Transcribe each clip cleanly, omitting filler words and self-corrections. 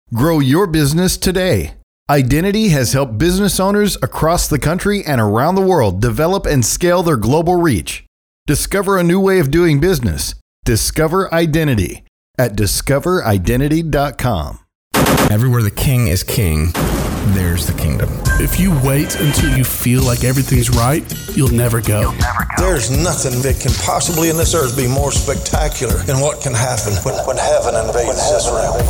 Grow your business today. Identity has helped business owners across the country and around the world develop and scale their global reach. Discover a new way of doing business. Discover Identity at discoveridentity.com. Everywhere the king is king, there's the kingdom. If you wait until you feel like everything's right, you'll never go. There's nothing that can possibly in this earth be more spectacular than what can happen when heaven invades this realm.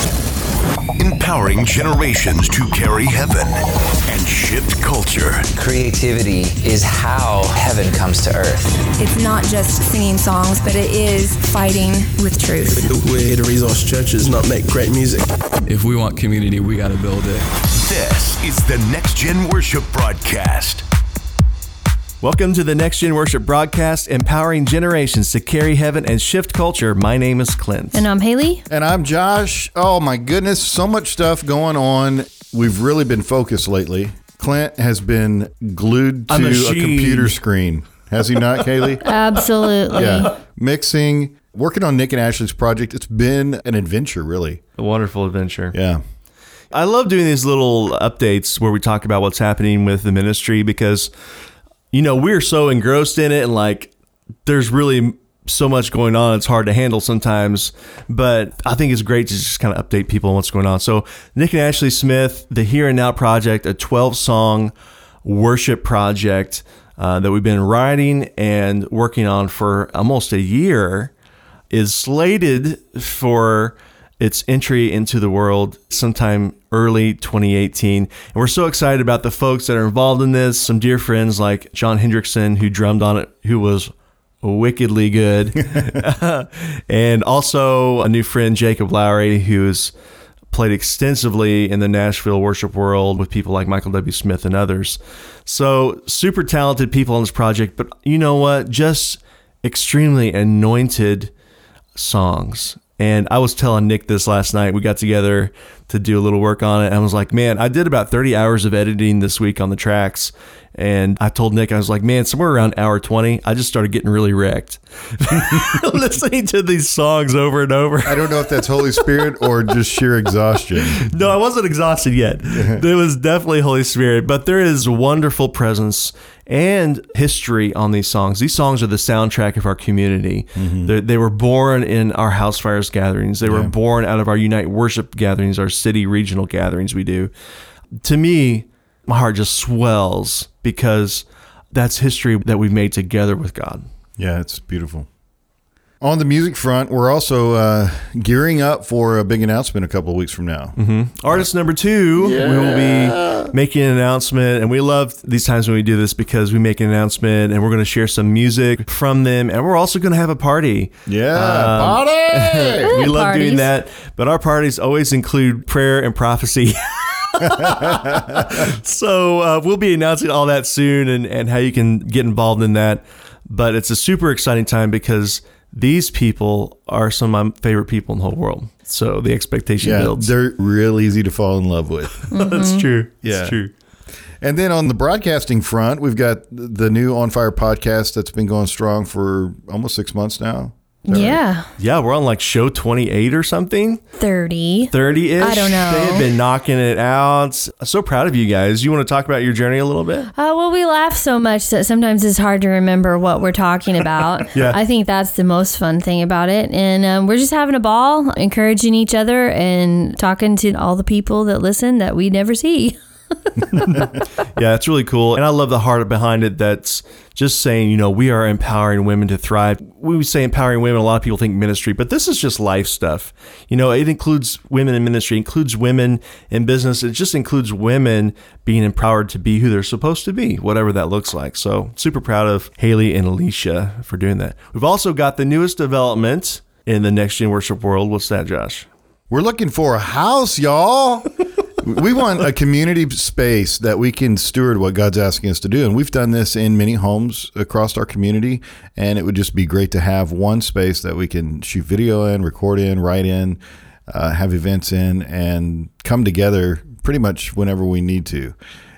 Empowering generations to carry heaven and shift culture. Creativity is how heaven comes to earth. It's not just singing songs, but it is fighting with truth. The way to resource church is not make great music. If we want community, we got to build it. This is the Next Gen Worship Broadcast. Welcome to the Next Gen Worship Broadcast, empowering generations to carry heaven and shift culture. My name is Clint. And I'm Haley. And I'm Josh. Oh my goodness, so much stuff going on. We've really been focused lately. Clint has been glued to a computer screen. Has he not, Kaylee? Absolutely. Yeah. Mixing, working on Nick and Ashley's project. It's been an adventure, really. A wonderful adventure. Yeah. I love doing these little updates where we talk about what's happening with the ministry because, you know, we're so engrossed in it and like there's really so much going on. It's hard to handle sometimes, but I think it's great to just kind of update people on what's going on. So Nick and Ashley Smith, the Here and Now Project, a 12-song worship project that we've been writing and working on for almost a year, is slated for its entry into the world sometime early 2018. And we're so excited about the folks that are involved in this. Some dear friends like John Hendrickson, who drummed on it, who was wickedly good. And also a new friend, Jacob Lowry, who's played extensively in the Nashville worship world with people like Michael W. Smith and others. So super talented people on this project, but you know what? Just extremely anointed songs. And I was telling Nick this last night. We got together to do a little work on it. And I was like, man, I did about 30 hours of editing this week on the tracks. And I told Nick, I was like, man, somewhere around hour 20, I just started getting really wrecked. Listening to these songs over and over. I don't know if that's Holy Spirit or just sheer exhaustion. No, I wasn't exhausted yet. There was definitely Holy Spirit. But there is wonderful presence and history on these songs. These songs are the soundtrack of our community. Mm-hmm. They were born in our House Fires gatherings. They were born out of our Unite Worship gatherings, our city regional gatherings we do. To me, my heart just swells because that's history that we've made together with God. Yeah, it's beautiful. On the music front, we're also gearing up for a big announcement a couple of weeks from now. Mm-hmm. Artist number 2, we will be making an announcement. And we love these times when we do this because we make an announcement and we're going to share some music from them. And we're also going to have a party. Yeah, party! We love doing that. But our parties always include prayer and prophecy. So we'll be announcing all that soon and how you can get involved in that. But it's a super exciting time because these people are some of my favorite people in the whole world. So the expectation builds. They're real easy to fall in love with. Mm-hmm. That's true. Yeah. That's true. And then on the broadcasting front, we've got the new On Fire podcast that's been going strong for almost 6 months now. Yeah. Right? Yeah, we're on like show 28 or something. 30-ish. I don't know. They have been knocking it out. So proud of you guys. You want to talk about your journey a little bit? Well, we laugh so much that sometimes it's hard to remember what we're talking about. Yeah. I think that's the most fun thing about it. And we're just having a ball, encouraging each other and talking to all the people that listen that we never see. Yeah, it's really cool. And I love the heart behind it that's just saying, you know, we are empowering women to thrive. When we say empowering women, a lot of people think ministry, but this is just life stuff. You know, it includes women in ministry, includes women in business. It just includes women being empowered to be who they're supposed to be, whatever that looks like. So super proud of Haley and Alicia for doing that. We've also got the newest development in the Next Gen Worship world. What's that, Josh? We're looking for a house, y'all. We want a community space that we can steward what God's asking us to do. And we've done this in many homes across our community. And it would just be great to have one space that we can shoot video in, record in, write in, have events in, and come together pretty much whenever we need to.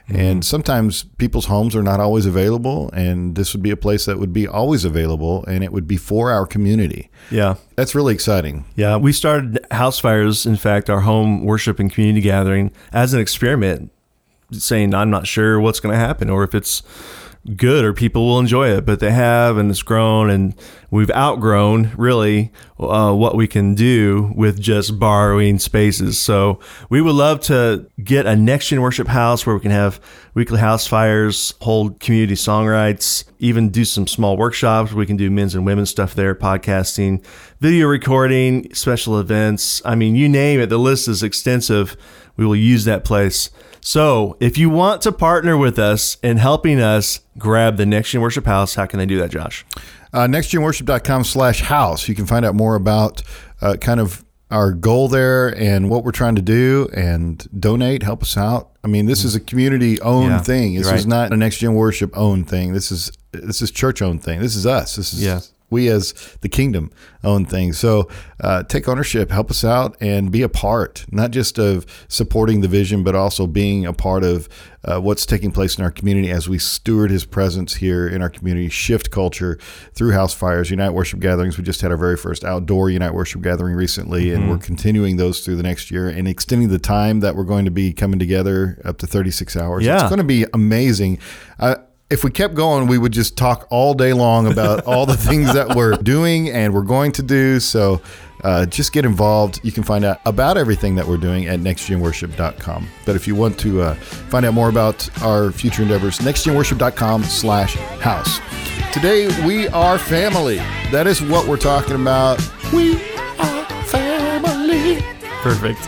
And sometimes people's homes are not always available, and this would be a place that would be always available, and it would be for our community. Yeah. That's really exciting. Yeah, we started House Fires, in fact, our home worship and community gathering, as an experiment, saying I'm not sure what's going to happen or if it's good or people will enjoy it, but they have, and it's grown, and we've outgrown really what we can do with just borrowing spaces. So we would love to get a Next Gen Worship House where we can have weekly house fires, hold community songwrites, even do some small workshops. We can do men's and women's stuff there, podcasting, video recording, special events. I mean, you name it, the list is extensive. We will use that place. So if you want to partner with us in helping us grab the Next Gen Worship House, how can they do that, Josh? nextgenworship.com/house. You can find out more about kind of our goal there and what we're trying to do, and donate, help us out. I mean, this is a community-owned thing. This is not a Next Gen Worship-owned thing. This is church-owned thing. This is us. This is we as the kingdom own things. So take ownership, help us out, and be a part, not just of supporting the vision, but also being a part of what's taking place in our community as we steward his presence here in our community, shift culture through House Fires, Unite Worship gatherings. We just had our very first outdoor Unite Worship gathering recently, and we're continuing those through the next year and extending the time that we're going to be coming together up to 36 hours. Yeah. It's going to be amazing. If we kept going, we would just talk all day long about all the things that we're doing and we're going to do. So just get involved. You can find out about everything that we're doing at nextgenworship.com. But if you want to find out more about our future endeavors, nextgenworship.com/house. Today, we are family. That is what we're talking about. We are family. Perfect.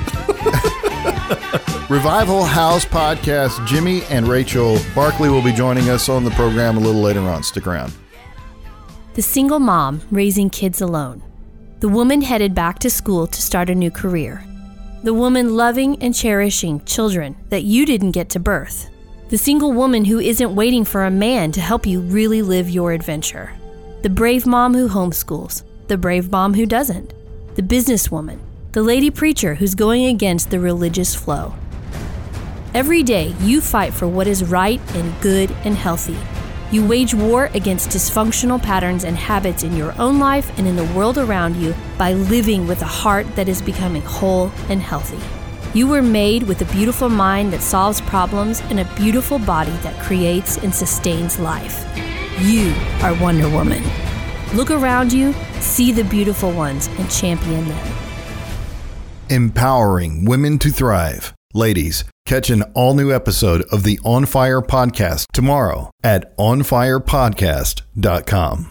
Revival House Podcast. Jimmy and Rachel Barkley will be joining us on the program a little later on. Stick around. The single mom raising kids alone. The woman headed back to school to start a new career. The woman loving and cherishing children that you didn't get to birth. The single woman who isn't waiting for a man to help you really live your adventure. The brave mom who homeschools. The brave mom who doesn't. The businesswoman. The lady preacher who's going against the religious flow. Every day, you fight for what is right and good and healthy. You wage war against dysfunctional patterns and habits in your own life and in the world around you by living with a heart that is becoming whole and healthy. You were made with a beautiful mind that solves problems and a beautiful body that creates and sustains life. You are Wonder Woman. Look around you, see the beautiful ones, and champion them. Empowering women to thrive. Ladies, catch an all-new episode of the On Fire Podcast tomorrow at onfirepodcast.com.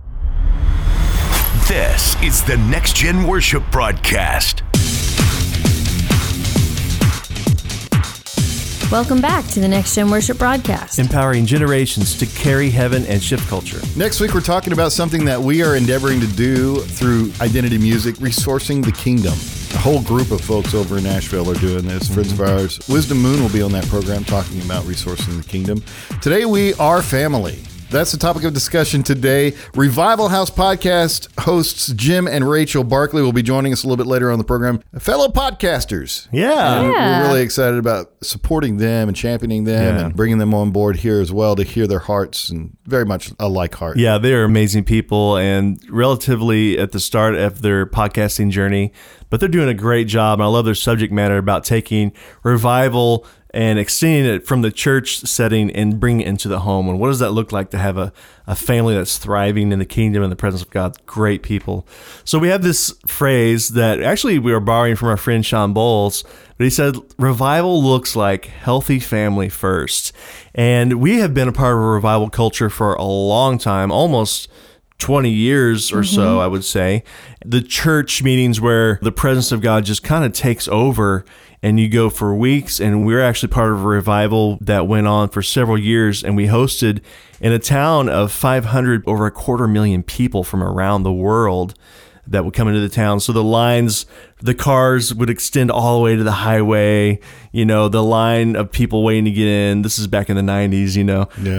This is the Next Gen Worship Broadcast. Welcome back to the Next Gen Worship Broadcast. Empowering generations to carry heaven and shift culture. Next week, we're talking about something that we are endeavoring to do through Identity Music, resourcing the kingdom. A whole group of folks over in Nashville are doing this. Friends of ours. Wisdom Moon will be on that program talking about resourcing the kingdom. Today, we are family. That's the topic of discussion today. Revival House Podcast hosts Jim and Rachel Barkley will be joining us a little bit later on the program. Fellow podcasters. Yeah. We're really excited about supporting them and championing them and bringing them on board here as well to hear their hearts, and very much a like heart. Yeah, they're amazing people and relatively at the start of their podcasting journey, but they're doing a great job. And I love their subject matter about taking revival and extending it from the church setting and bringing it into the home. And what does that look like to have a family that's thriving in the kingdom and the presence of God? Great people. So we have this phrase that actually we were borrowing from our friend Sean Bowles, but he said, revival looks like healthy family first. And we have been a part of a revival culture for a long time, almost 20 years or so, I would say. The church meetings where the presence of God just kind of takes over and you go for weeks. And we're actually part of a revival that went on for several years. And we hosted in a town of 500, over 250,000 people from around the world that would come into the town. So the lines, the cars would extend all the way to the highway, the line of people waiting to get in. This is back in the 90s,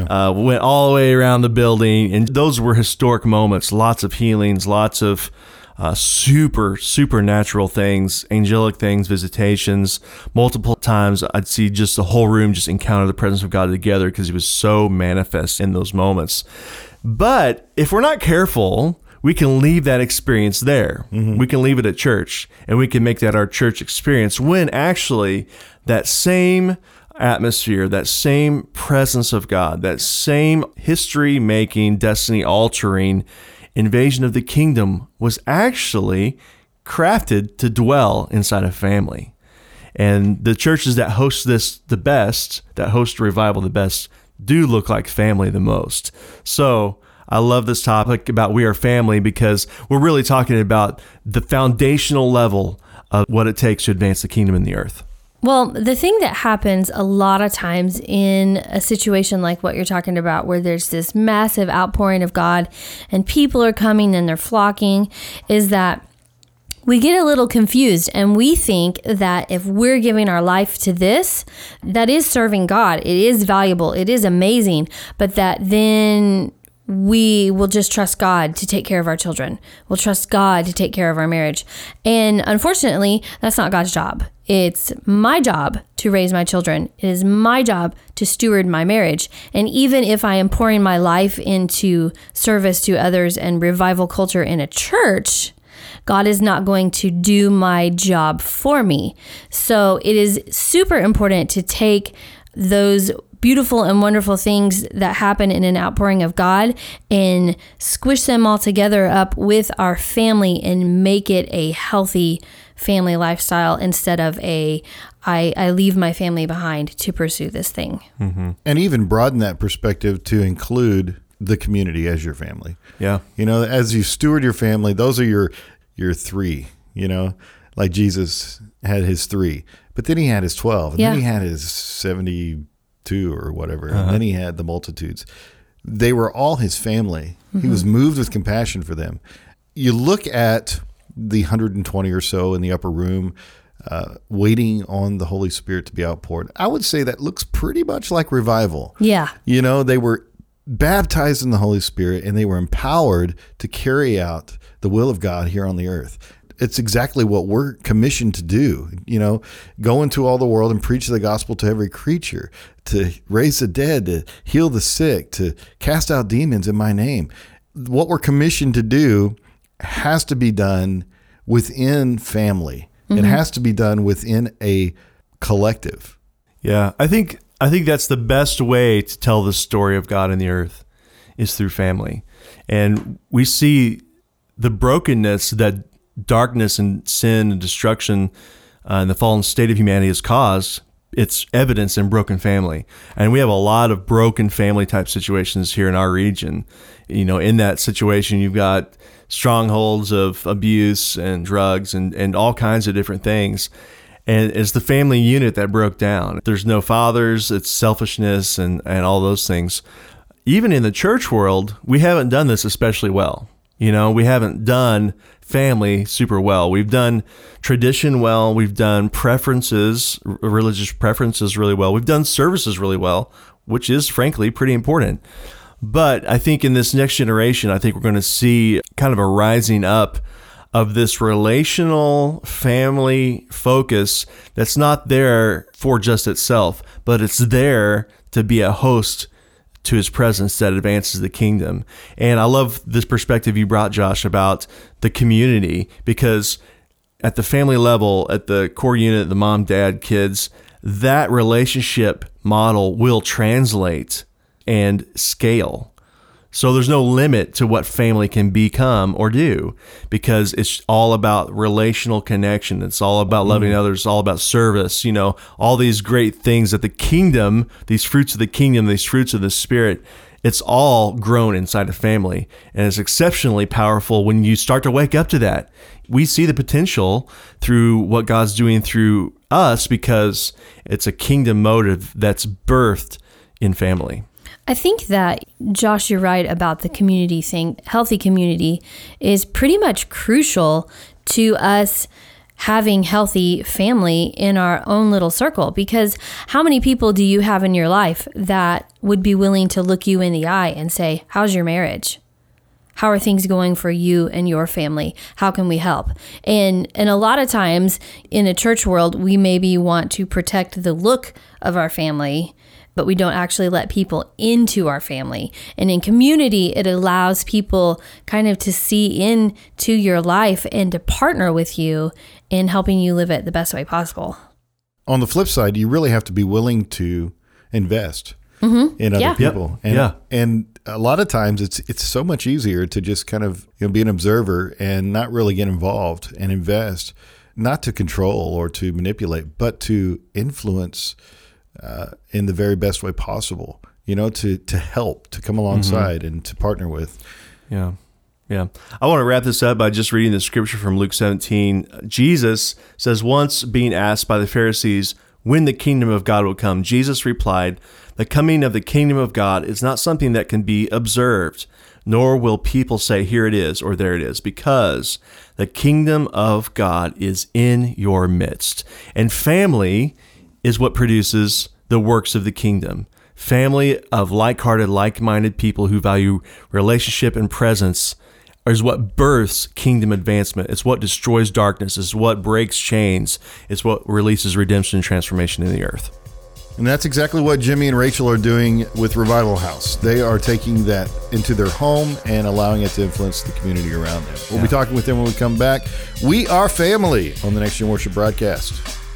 went all the way around the building. And those were historic moments, lots of healings, lots of supernatural things, angelic things, visitations. Multiple times I'd see just the whole room just encounter the presence of God together because he was so manifest in those moments. But if we're not careful, we can leave that experience there. Mm-hmm. We can leave it at church, and we can make that our church experience when actually that same atmosphere, that same presence of God, that same history-making, destiny-altering invasion of the kingdom was actually crafted to dwell inside a family. And the churches that host this the best, that host revival the best, do look like family the most. So I love this topic about We Are Family because we're really talking about the foundational level of what it takes to advance the kingdom in the earth. Well, the thing that happens a lot of times in a situation like what you're talking about, where there's this massive outpouring of God and people are coming and they're flocking, is that we get a little confused and we think that if we're giving our life to this, that is serving God. It is valuable. It is amazing. But that then we will just trust God to take care of our children. We'll trust God to take care of our marriage. And unfortunately, that's not God's job. It's my job to raise my children. It is my job to steward my marriage. And even if I am pouring my life into service to others and revival culture in a church, God is not going to do my job for me. So it is super important to take those beautiful and wonderful things that happen in an outpouring of God and squish them all together up with our family and make it a healthy family lifestyle instead of I leave my family behind to pursue this thing. Mm-hmm. And even broaden that perspective to include the community as your family. Yeah. You know, as you steward your family, those are your three, you know, like Jesus had his 3, but then he had his 12, and then he had his 72 or whatever, and then he had the multitudes. They were all his family. Mm-hmm. He was moved with compassion for them. You look at the 120 or so in the upper room, waiting on the Holy Spirit to be outpoured. I would say that looks pretty much like revival. Yeah. You know, they were baptized in the Holy Spirit and they were empowered to carry out the will of God here on the earth. It's exactly what we're commissioned to do, you know, go into all the world and preach the gospel to every creature, to raise the dead, to heal the sick, to cast out demons in my name. What we're commissioned to do has to be done within family. Mm-hmm. It has to be done within a collective. Yeah, I think that's the best way to tell the story of God in the earth is through family. And we see the brokenness that darkness and sin and destruction and the fallen state of humanity has caused. It's evidence in broken family. And we have a lot of broken family type situations here in our region. You know, in that situation, you've got strongholds of abuse and drugs and all kinds of different things. And it's the family unit that broke down. There's no fathers, it's selfishness and all those things. Even in the church world, we haven't done this especially well. You know, we haven't done family super well. We've done tradition well. We've done preferences, religious preferences really well. We've done services really well, which is frankly pretty important. But I think in this next generation, I think we're going to see kind of a rising up of this relational family focus that's not there for just itself, but it's there to be a host to his presence that advances the kingdom. And I love this perspective you brought, Josh, about the community, because at the family level, at the core unit, the mom, dad, kids, that relationship model will translate and scale. So there's no limit to what family can become or do, because it's all about relational connection. It's all about loving others. It's all about service. You know, all these great things that the kingdom, these fruits of the kingdom, these fruits of the Spirit, it's all grown inside a family. And it's exceptionally powerful when you start to wake up to that. We see the potential through what God's doing through us because it's a kingdom motive that's birthed in family. I think that, Josh, you're right about the community thing. Healthy community is pretty much crucial to us having healthy family in our own little circle, because how many people do you have in your life that would be willing to look you in the eye and say, how's your marriage? how are things going for you and your family? How can we help? And a lot of times in the church world, we maybe want to protect the look of our family, but we don't actually let people into our family. And in community, it allows people kind of to see into your life and to partner with you in helping you live it the best way possible. On the flip side, you really have to be willing to invest in other people. And a lot of times it's so much easier to just kind of be an observer and not really get involved and invest, not to control or to manipulate, but to influence in the very best way possible, to help, to come alongside and to partner with. Yeah. I want to wrap this up by just reading the scripture from Luke 17. Jesus says, once being asked by the Pharisees when the kingdom of God will come, Jesus replied, the coming of the kingdom of God is not something that can be observed, nor will people say, here it is, or there it is, because the kingdom of God is in your midst. And family is what produces the works of the kingdom. Family of like-hearted, like-minded people who value relationship and presence is what births kingdom advancement. It's what destroys darkness. It's what breaks chains. It's what releases redemption and transformation in the earth. And that's exactly what Jimmy and Rachel are doing with Revival House. They are taking that into their home and allowing it to influence the community around them. We'll be talking with them when we come back. We are family on the Next Gen Worship broadcast.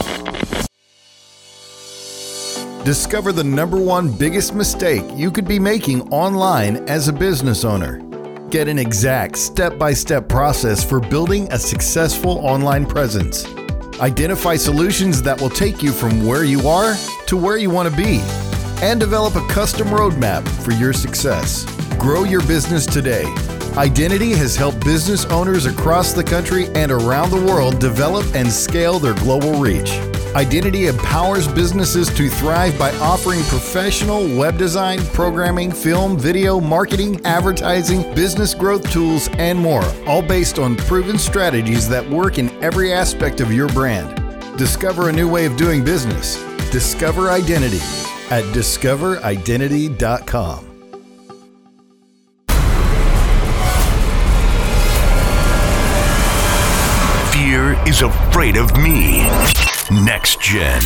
Discover the number one biggest mistake you could be making online as a business owner. Get an exact step-by-step process for building a successful online presence. Identify solutions that will take you from where you are to where you want to be, and develop a custom roadmap for your success. Grow your business today. Identity has helped business owners across the country and around the world develop and scale their global reach. Identity empowers businesses to thrive by offering professional web design, programming, film, video, marketing, advertising, business growth tools, and more, all based on proven strategies that work in every aspect of your brand. Discover a new way of doing business. Discover Identity at discoveridentity.com. Fear is afraid of me. Next Gen.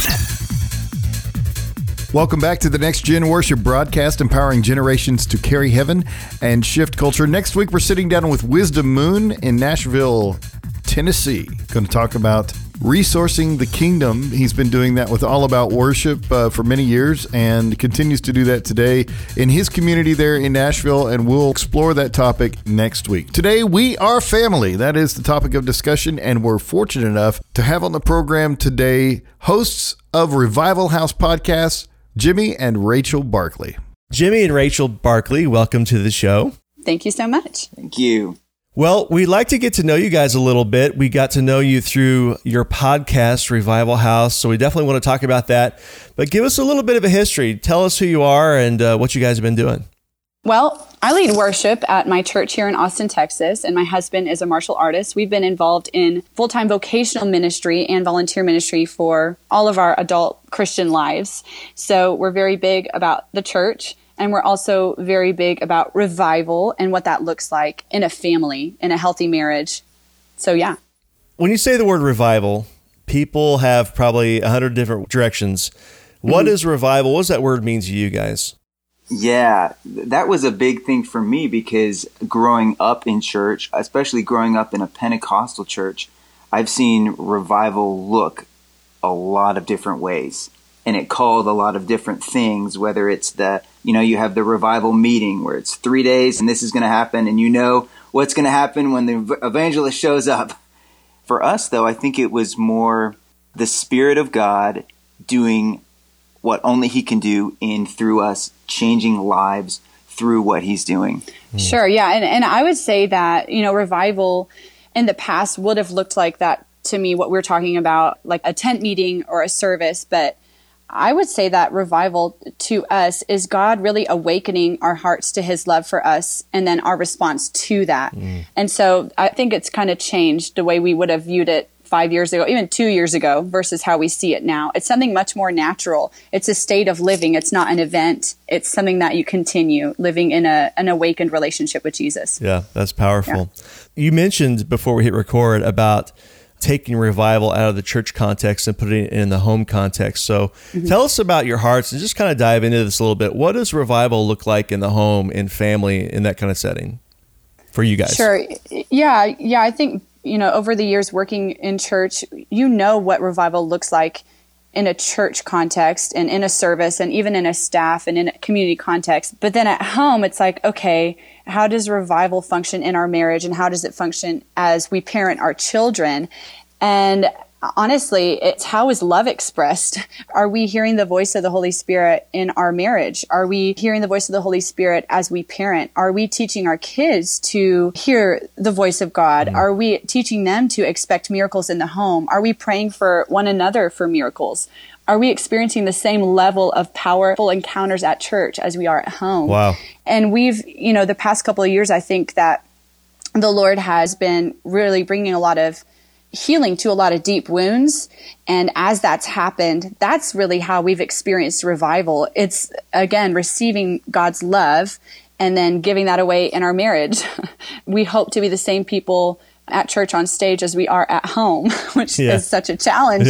Welcome back to the Next Gen Worship broadcast, empowering generations to carry heaven and shift culture. Next week, we're sitting down with Wisdom Moon in Nashville, Tennessee. Going to talk about resourcing the kingdom. He's been doing that with All About Worship for many years and continues to do that today in his community there in Nashville, and we'll explore that topic next week. Today, we are family. That is the topic of discussion, and we're fortunate enough to have on the program today hosts of Revival House Podcasts, Jimmy and Rachel Barkley. Jimmy and Rachel Barkley, welcome to the show. Thank you so much. Thank you. Well, we'd like to get to know you guys a little bit. We got to know you through your podcast, Revival House, so we definitely want to talk about that. But give us a little bit of a history. Tell us who you are and what you guys have been doing. Well, I lead worship at my church here in Austin, Texas, and my husband is a martial artist. We've been involved in full-time vocational ministry and volunteer ministry for all of our adult Christian lives. So we're very big about the church. And we're also very big about revival and what that looks like in a family, in a healthy marriage. So, yeah. When you say the word revival, people have probably 100 different directions. What is revival? What does that word mean to you guys? Yeah, that was a big thing for me because growing up in church, especially growing up in a Pentecostal church, I've seen revival look a lot of different ways. And it called a lot of different things, whether it's you have the revival meeting where it's 3 days and this is going to happen and you know what's going to happen when the evangelist shows up. For us, though, I think it was more the Spirit of God doing what only He can do in through us, changing lives through what He's doing. Sure, yeah. And I would say that, revival in the past would have looked like that to me, what we're talking about, like a tent meeting or a service, but I would say that revival to us is God really awakening our hearts to His love for us and then our response to that. And so I think it's kind of changed the way we would have viewed it 5 years ago, even 2 years ago, versus how we see it now. It's something much more natural. It's a state of living. It's not an event. It's something that you continue living in an awakened relationship with Jesus. Yeah, that's powerful. Yeah. You mentioned before we hit record about taking revival out of the church context and putting it in the home context. So tell us about your hearts and just kind of dive into this a little bit. What does revival look like in the home, in family, in that kind of setting for you guys? Sure. Yeah. I think, over the years working in church, what revival looks like in a church context and in a service and even in a staff and in a community context. But then at home, it's like, okay, how does revival function in our marriage, and how does it function as we parent our children? And honestly, it's how is love expressed? Are we hearing the voice of the Holy Spirit in our marriage? Are we hearing the voice of the Holy Spirit as we parent? Are we teaching our kids to hear the voice of God? Are we teaching them to expect miracles in the home? Are we praying for one another for miracles? Are we experiencing the same level of powerful encounters at church as we are at home? Wow. And we've, the past couple of years, I think that the Lord has been really bringing a lot of healing to a lot of deep wounds. And as that's happened, that's really how we've experienced revival. It's, again, receiving God's love and then giving that away in our marriage. We hope to be the same people at church on stage as we are at home, which is such a challenge,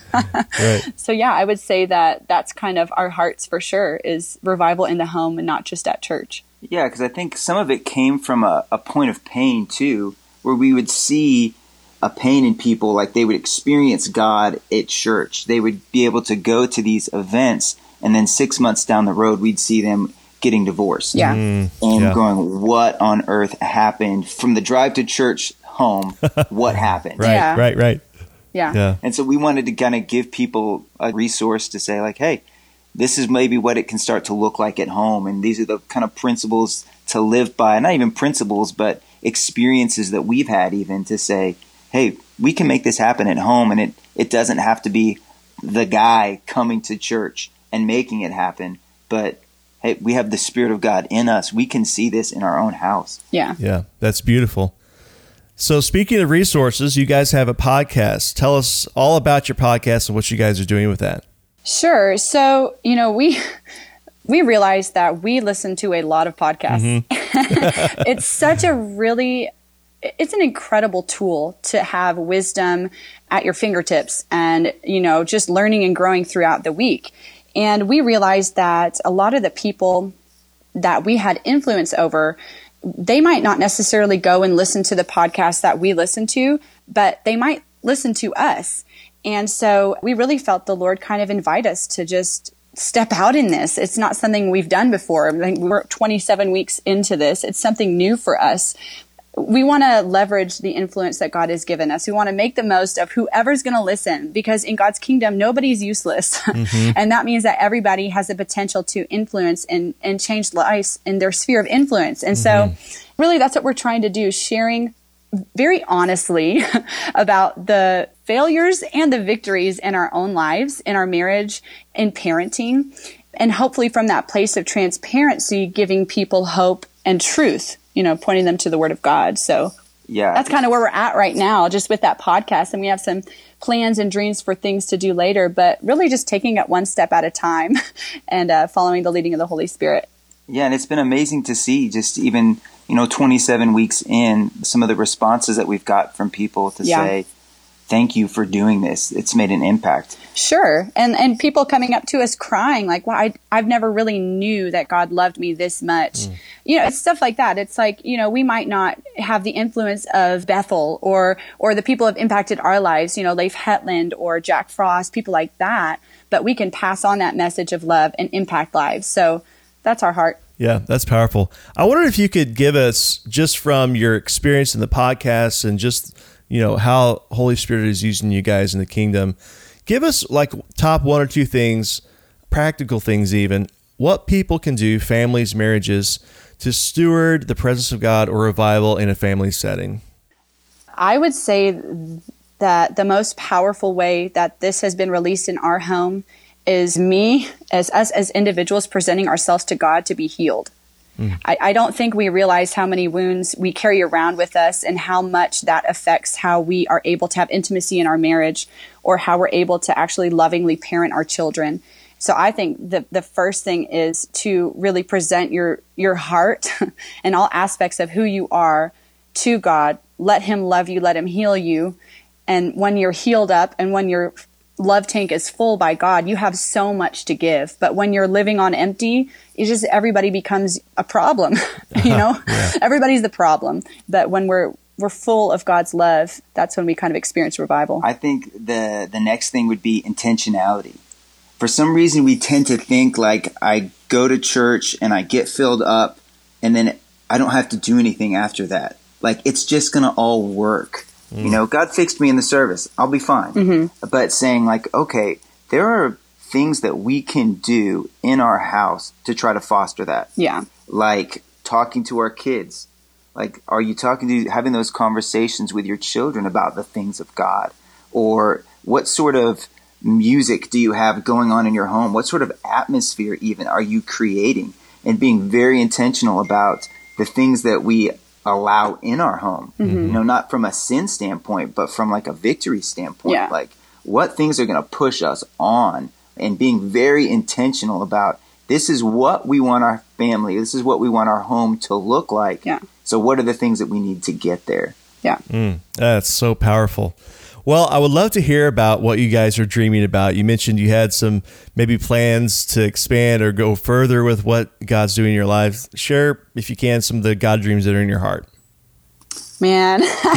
Right. So I would say that that's kind of our hearts for sure, is revival in the home and not just at church. Yeah, because I think some of it came from a point of pain too, where we would see a pain in people, like they would experience God at church. They would be able to go to these events, and then 6 months down the road, we'd see them getting divorced. Yeah. And going, what on earth happened? From the drive to church home, what happened? Right. Yeah. And so we wanted to kind of give people a resource to say, like, hey, this is maybe what it can start to look like at home. And these are the kind of principles to live by. Not even principles, but experiences that we've had, even to say, hey, we can make this happen at home. And it doesn't have to be the guy coming to church and making it happen. But hey, we have the Spirit of God in us. We can see this in our own house. Yeah, that's beautiful. So speaking of resources, you guys have a podcast. Tell us all about your podcast and what you guys are doing with that. Sure. So, we realized that we listen to a lot of podcasts. It's such it's an incredible tool to have wisdom at your fingertips and, just learning and growing throughout the week. And we realized that a lot of the people that we had influence over, they might not necessarily go and listen to the podcast that we listen to, but they might listen to us. And so we really felt the Lord kind of invite us to just step out in this. It's not something we've done before. I think we're 27 weeks into this. It's something new for us. We want to leverage the influence that God has given us. We want to make the most of whoever's going to listen, because in God's kingdom, nobody's useless. And that means that everybody has the potential to influence and change lives in their sphere of influence. And so really that's what we're trying to do, sharing very honestly about the failures and the victories in our own lives, in our marriage, in parenting, and hopefully from that place of transparency, giving people hope and truth, pointing them to the Word of God. So that's kind of where we're at right now, just with that podcast. And we have some plans and dreams for things to do later, but really just taking it one step at a time and following the leading of the Holy Spirit. Yeah, and it's been amazing to see, just even 27 weeks in, some of the responses that we've got from people to say, thank you for doing this. It's made an impact. Sure. And people coming up to us crying like, well, I've never really knew that God loved me this much. It's stuff like that. It's like, we might not have the influence of Bethel or the people who have impacted our lives, Leif Hetland or Jack Frost, people like that, but we can pass on that message of love and impact lives. So that's our heart. Yeah, that's powerful. I wonder if you could give us, just from your experience in the podcast and just, how Holy Spirit is using you guys in the kingdom, give us like top one or two things, practical things even, what people can do, families, marriages, to steward the presence of God or revival in a family setting. I would say that the most powerful way that this has been released in our home is me, as us as individuals, presenting ourselves to God to be healed. I don't think we realize how many wounds we carry around with us and how much that affects how we are able to have intimacy in our marriage or how we're able to actually lovingly parent our children. So I think the first thing is to really present your heart and all aspects of who you are to God. Let him love you, let him heal you. And when you're healed up and when your love tank is full by God, you have so much to give. But when you're living on empty, it's just everybody becomes a problem. Everybody's the problem. But when we're full of God's love, that's when we kind of experience revival. I think the next thing would be intentionality. For some reason, we tend to think like I go to church and I get filled up and then I don't have to do anything after that. Like it's just going to all work. God fixed me in the service. I'll be fine. Mm-hmm. But saying like, okay, there are things that we can do in our house to try to foster that. Yeah. Like talking to our kids. Like, are you having those conversations with your children about the things of God? Or what sort of music do you have going on in your home? What sort of atmosphere even are you creating? And being very intentional about the things that we allow in our home, not from a sin standpoint, but from like a victory standpoint. Yeah. Like what things are going to push us on, and being very intentional about this is what we want our family, this is what we want our home to look like. Yeah. So what are the things that we need to get there? Yeah. That's so powerful. Well, I would love to hear about what you guys are dreaming about. You mentioned you had some maybe plans to expand or go further with what God's doing in your lives. Share, if you can, some of the God dreams that are in your heart. Man,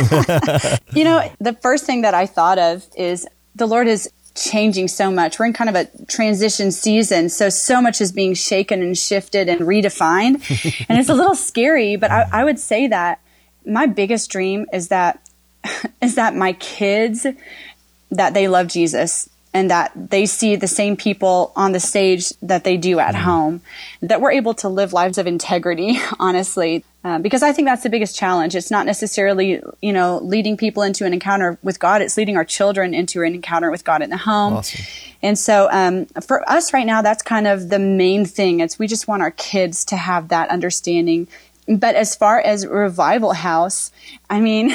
the first thing that I thought of is the Lord is changing so much. We're in kind of a transition season. So much is being shaken and shifted and redefined. And it's a little scary, but I would say that my biggest dream is that my kids, that they love Jesus and that they see the same people on the stage that they do at home, that we're able to live lives of integrity, honestly, because I think that's the biggest challenge. It's not necessarily, leading people into an encounter with God. It's leading our children into an encounter with God in the home. Awesome. And so for us right now, that's kind of the main thing. We just want our kids to have that understanding. But as far as Revival House, I mean,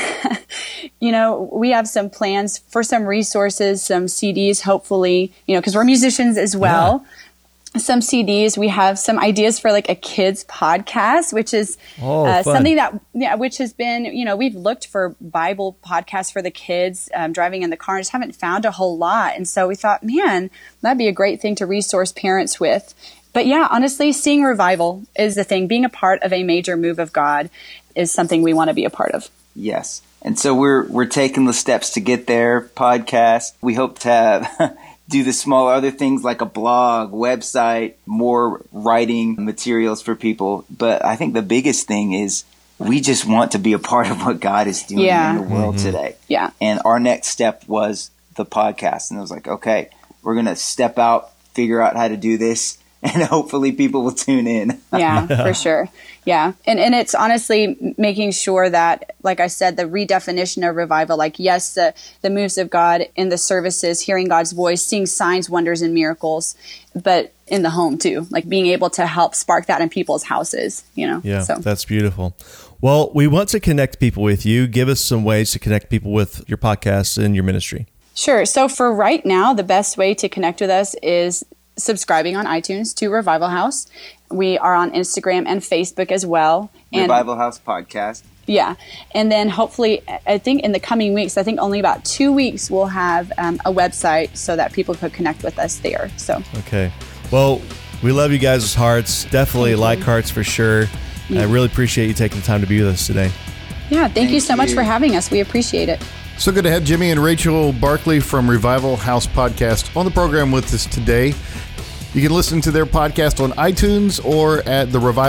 we have some plans for some resources, some CDs, hopefully, because we're musicians as well. Yeah. Some CDs. We have some ideas for like a kids podcast, which is something which has been, we've looked for Bible podcasts for the kids driving in the car and just haven't found a whole lot. And so we thought, man, that'd be a great thing to resource parents with. But yeah, honestly, seeing revival is the thing. Being a part of a major move of God is something we want to be a part of. Yes. And so we're taking the steps to get there. Podcast. We hope to do the small other things like a blog, website, more writing materials for people. But I think the biggest thing is we just want to be a part of what God is doing in the world today. Yeah. And our next step was the podcast. And I was like, okay, we're going to step out, figure out how to do this, and hopefully people will tune in. Yeah, for sure. Yeah. And it's honestly making sure that, like I said, the redefinition of revival, like, yes, the moves of God in the services, hearing God's voice, seeing signs, wonders, and miracles, but in the home too, like being able to help spark that in people's houses, Yeah, so. That's beautiful. Well, we want to connect people with you. Give us some ways to connect people with your podcast and your ministry. Sure. So for right now, the best way to connect with us is subscribing on iTunes to Revival House. We are on Instagram and Facebook as well. And Revival House Podcast. Yeah. And then hopefully, I think in the coming weeks, I think only about 2 weeks, we'll have a website so that people could connect with us there. So. Okay. Well, we love you guys' hearts. Definitely like hearts for sure. Yeah. I really appreciate you taking the time to be with us today. Yeah. Thank you so much for having us. We appreciate it. So good to have Jimmy and Rachel Barkley from Revival House Podcast on the program with us today. You can listen to their podcast on iTunes or at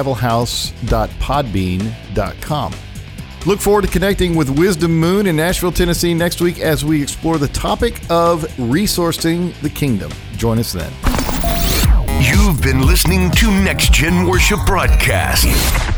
therevivalhouse.podbean.com. Look forward to connecting with Wisdom Moon in Nashville, Tennessee next week as we explore the topic of resourcing the kingdom. Join us then. You've been listening to Next Gen Worship Broadcast.